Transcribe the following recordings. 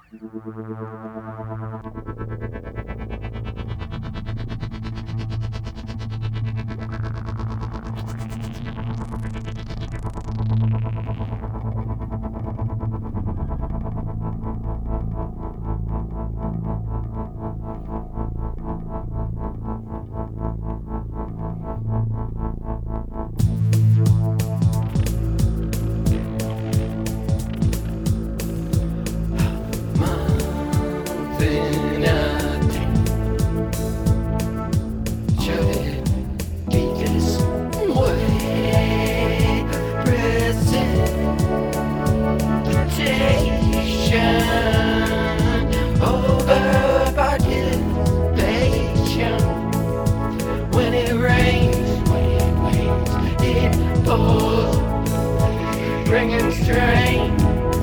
Bringing strain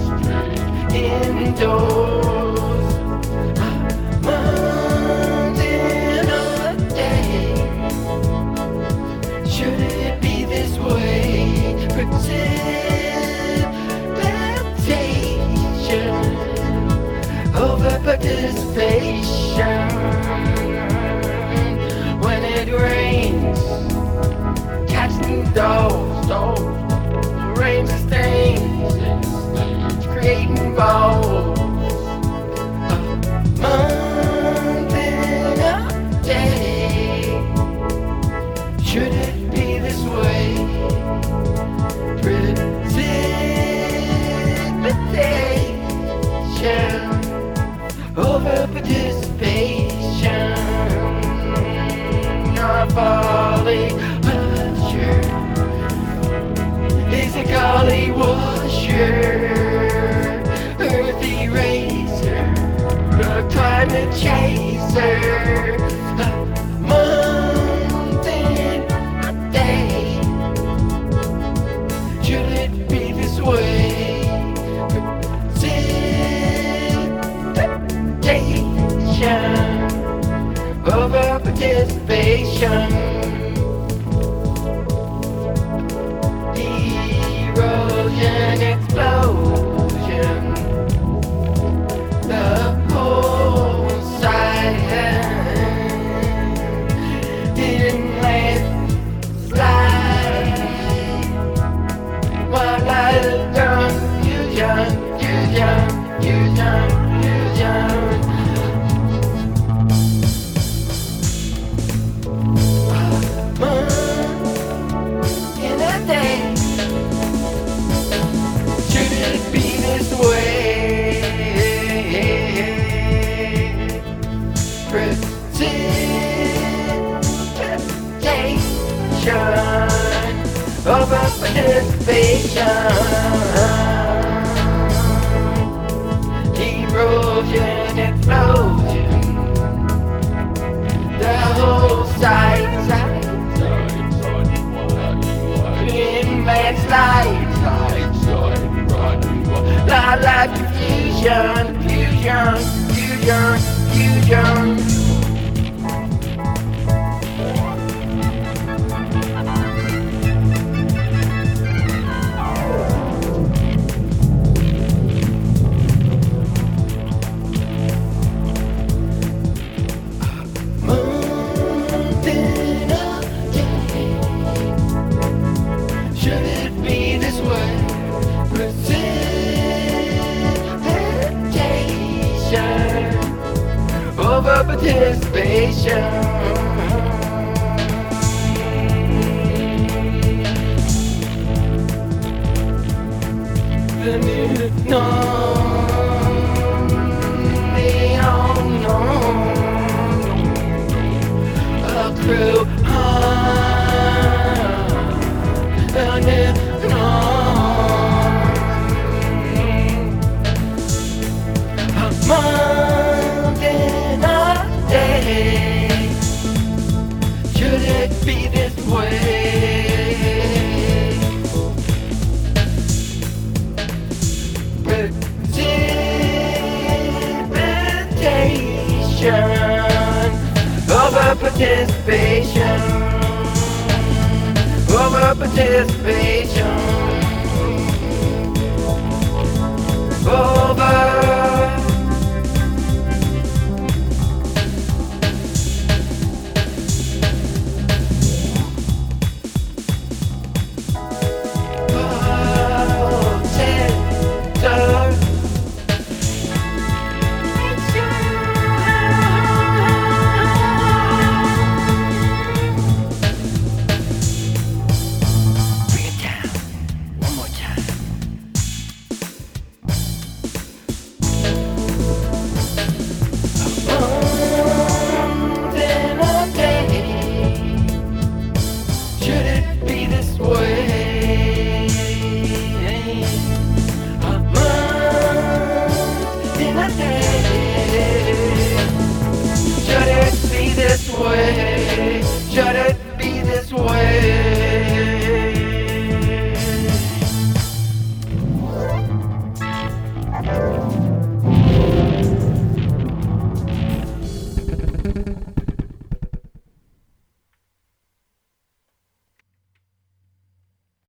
indoors. A month in a day. Should it be this way? Precipitation over participation. When it rains, catching dolls. Rain stains, creating balls. A month in a day. Should it be this way? Precipitation over participation. Our folly pleasure is a golly washer, earth eraser, a climate chaser. A month in a day. Should it be this way? Precipitation over participation. Erosion, explosion, the whole side inland slide. Wildlife confusion, fusion. In a day. Should it be this way? Precipitation over participation. Erosion, explosion, the whole side. Inland slide. La fusion. Month in a day. Should it be this way? Precipitation over participation. The new a crew a month in a day. Should it be this way? Precipitation over participation.